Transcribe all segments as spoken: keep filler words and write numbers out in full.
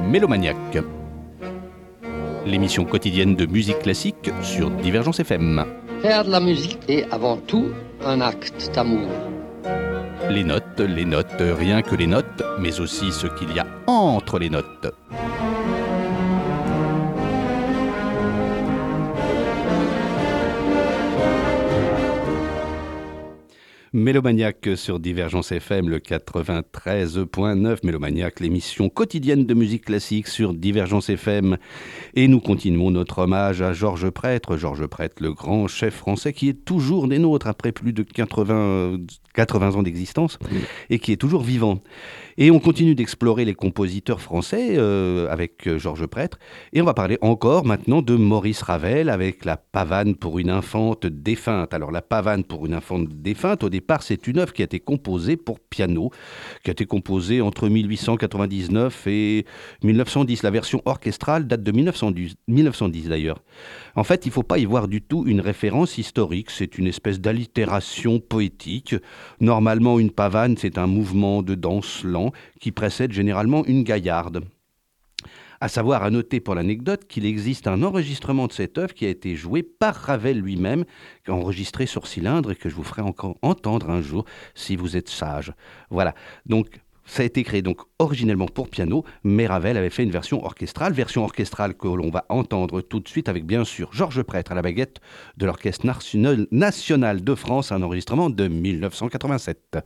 Mélomaniac, l'émission quotidienne de musique classique sur Divergence F M. Faire de la musique est avant tout un acte d'amour. Les notes, les notes, rien que les notes, mais aussi ce qu'il y a entre les notes. Mélomaniac sur Divergence F M, le quatre-vingt-treize point neuf. Mélomaniac, l'émission quotidienne de musique classique sur Divergence F M. Et nous continuons notre hommage à Georges Prêtre. Georges Prêtre, le grand chef français qui est toujours des nôtres après plus de quatre-vingts, quatre-vingts ans d'existence et qui est toujours vivant. Et on continue d'explorer les compositeurs français euh, avec Georges Prêtre. Et on va parler encore maintenant de Maurice Ravel avec la pavane pour une infante défunte. Alors la pavane pour une infante défunte, au départ, c'est une œuvre qui a été composée pour piano, qui a été composée entre mille huit cent quatre-vingt-dix-neuf et mille neuf cent dix. La version orchestrale date de mille neuf cent dix, mille neuf cent dix d'ailleurs. En fait, il ne faut pas y voir du tout une référence historique. C'est une espèce d'allitération poétique. Normalement, une pavane, c'est un mouvement de danse lent qui précède généralement une gaillarde. À savoir, à noter pour l'anecdote qu'il existe un enregistrement de cette œuvre qui a été joué par Ravel lui-même, enregistré sur cylindre et que je vous ferai encore entendre un jour si vous êtes sage. Voilà, donc ça a été créé donc originellement pour piano, mais Ravel avait fait une version orchestrale, version orchestrale que l'on va entendre tout de suite avec bien sûr Georges Prêtre à la baguette de l'Orchestre National de France, un enregistrement de mille neuf cent quatre-vingt-sept.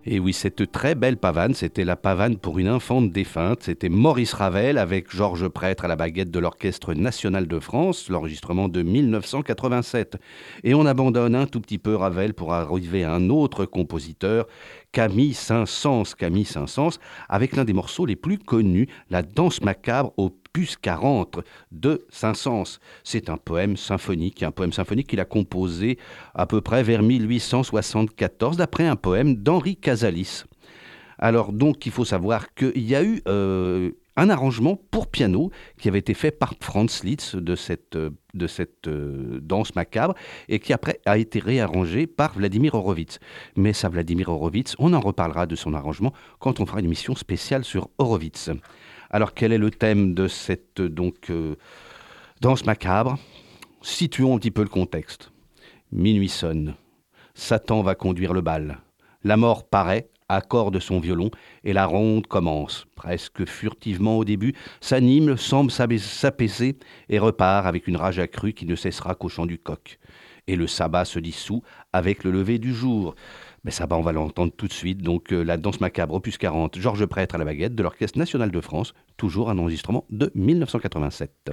Et oui, cette très belle pavane, c'était la pavane pour une infante défunte. C'était Maurice Ravel avec Georges Prêtre à la baguette de l'Orchestre National de France, l'enregistrement de mille neuf cent quatre-vingt-sept. Et on abandonne un tout petit peu Ravel pour arriver à un autre compositeur, Camille Saint-Saëns. Camille Saint-Saëns, avec l'un des morceaux les plus connus, La danse macabre opus quarante de Saint-Saëns. C'est un poème symphonique, un poème symphonique qu'il a composé à peu près vers mille huit cent soixante-quatorze, d'après un poème d'Henri Casalis. Alors donc, il faut savoir qu'il y a eu euh, un arrangement pour piano qui avait été fait par Franz Liszt de cette, de cette euh, danse macabre et qui après a été réarrangé par Vladimir Horowitz. Mais ça, Vladimir Horowitz, on en reparlera de son arrangement quand on fera une émission spéciale sur Horowitz. Alors quel est le thème de cette donc, euh, danse macabre ? Situons un petit peu le contexte. Minuit sonne. Satan va conduire le bal. La mort paraît, accorde son violon, et la ronde commence. Presque furtivement au début, s'anime, semble s'apaiser, et repart avec une rage accrue qui ne cessera qu'au chant du coq. Et le sabbat se dissout avec le lever du jour. Mais ça, bah, on va l'entendre tout de suite. Donc, euh, la danse macabre, opus quarante, Georges Prêtre à la baguette, de l'Orchestre National de France, toujours un enregistrement de mille neuf cent quatre-vingt-sept.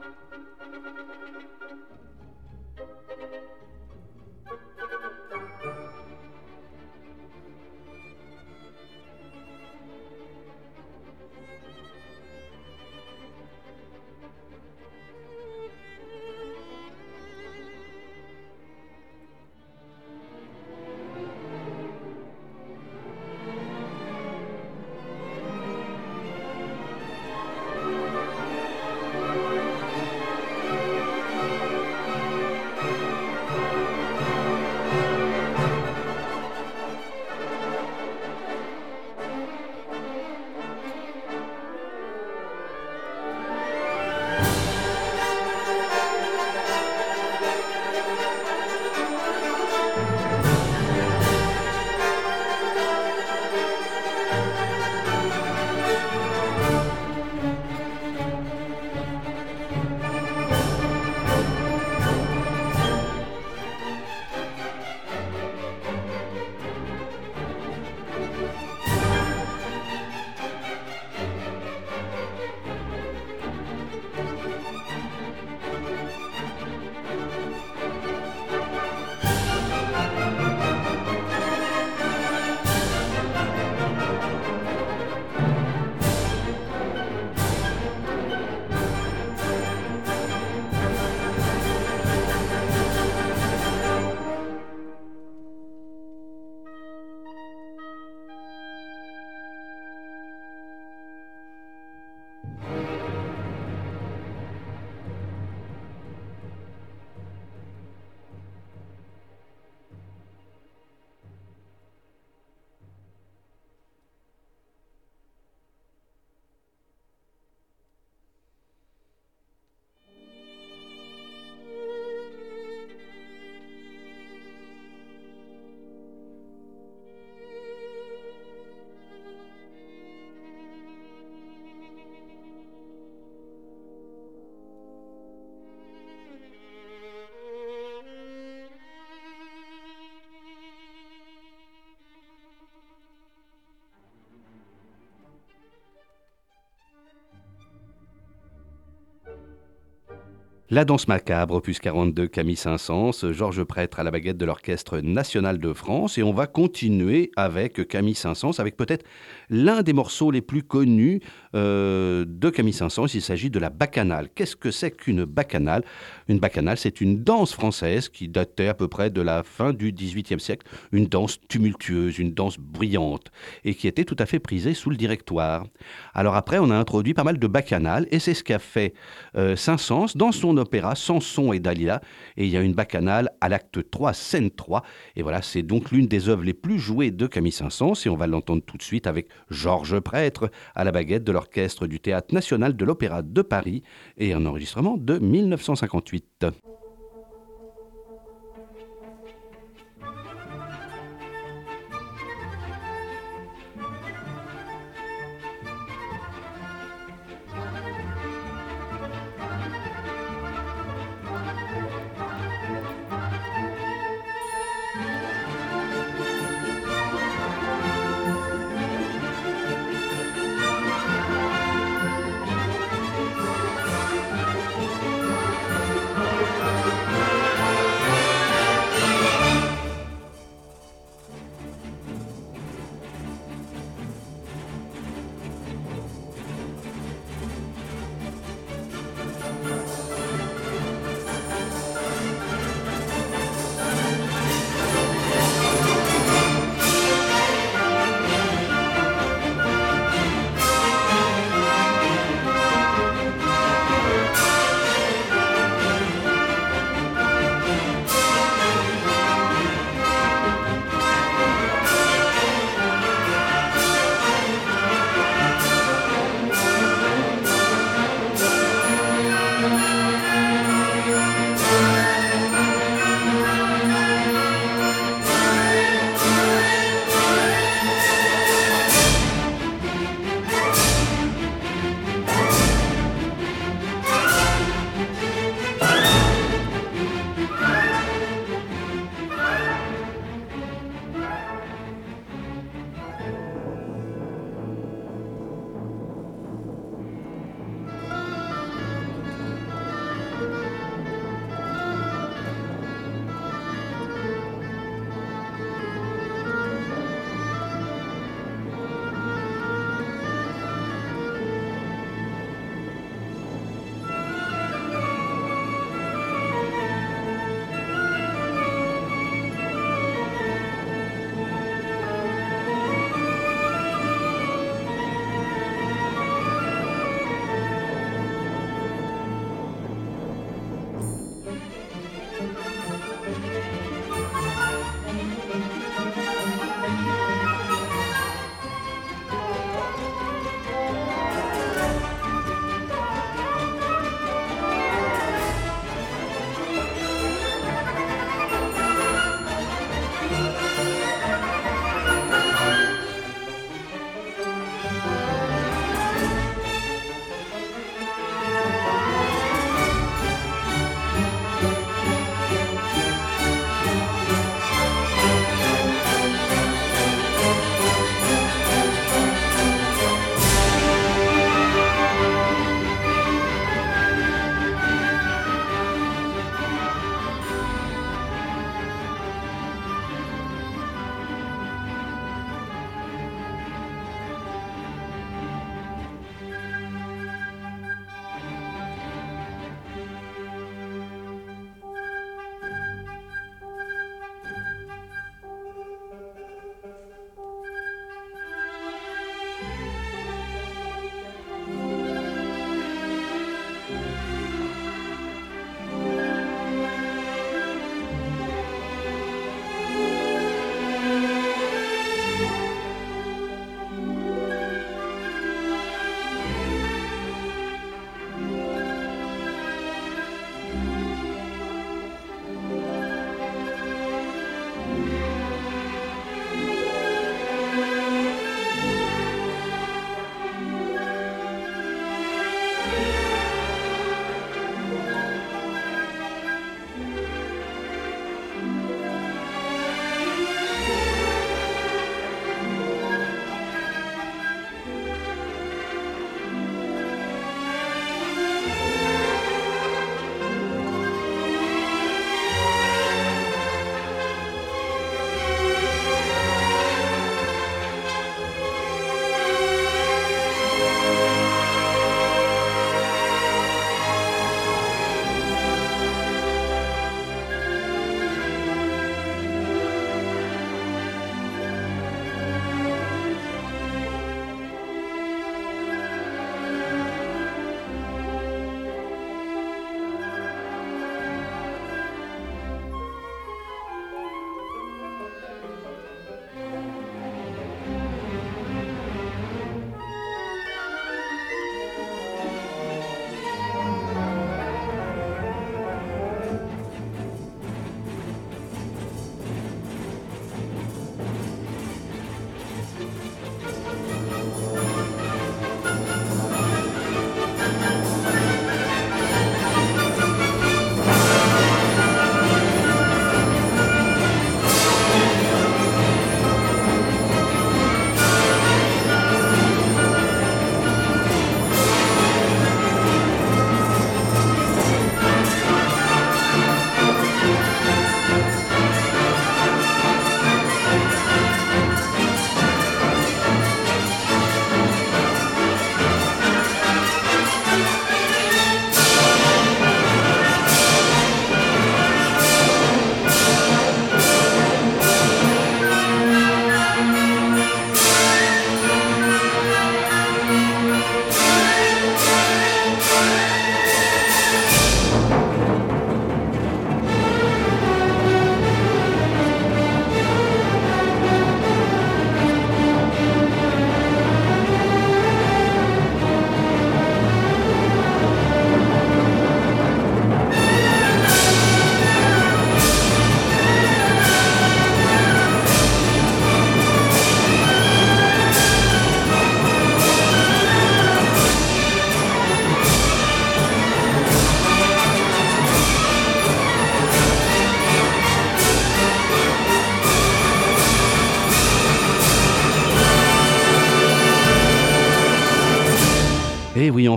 La danse macabre, opus quarante-deux, Camille Saint-Saëns, Georges Prêtre à la baguette de l'Orchestre national de France. Et on va continuer avec Camille Saint-Saëns, avec peut-être l'un des morceaux les plus connus euh, de Camille Saint-Saëns. Il s'agit de la bacchanale. Qu'est-ce que c'est qu'une bacchanale ? Une bacchanale, c'est une danse française qui datait à peu près de la fin du dix-huitième siècle. Une danse tumultueuse, une danse bruyante, et qui était tout à fait prisée sous le directoire. Alors après, on a introduit pas mal de bacchanales, et c'est ce qu'a fait euh, Saint-Saëns dans son opéra Samson et Dalila, et il y a une bacchanale à l'acte trois, scène trois, et voilà, c'est donc l'une des œuvres les plus jouées de Camille Saint-Saëns, et on va l'entendre tout de suite avec Georges Prêtre à la baguette de l'Orchestre du Théâtre national de l'Opéra de Paris, et un enregistrement de mille neuf cent cinquante-huit.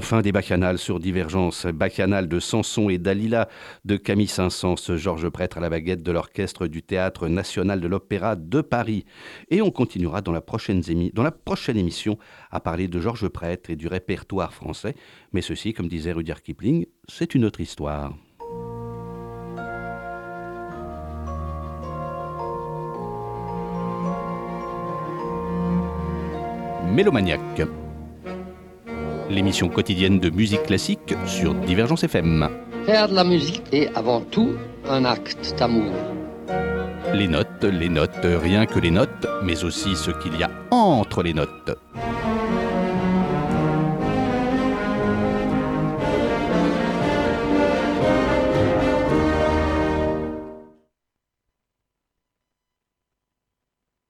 enfin des bacchanales sur Divergence. Bacchanales de Samson et Dalila, de Camille Saint-Saëns, Georges Prêtre à la baguette de l'Orchestre du Théâtre National de l'Opéra de Paris. Et on continuera dans la prochaine, émi- dans la prochaine émission à parler de Georges Prêtre et du répertoire français. Mais ceci, comme disait Rudyard Kipling, c'est une autre histoire. Mélomaniaque, l'émission quotidienne de musique classique sur Divergence F M. Faire de la musique est avant tout un acte d'amour. Les notes, les notes, rien que les notes, mais aussi ce qu'il y a entre les notes.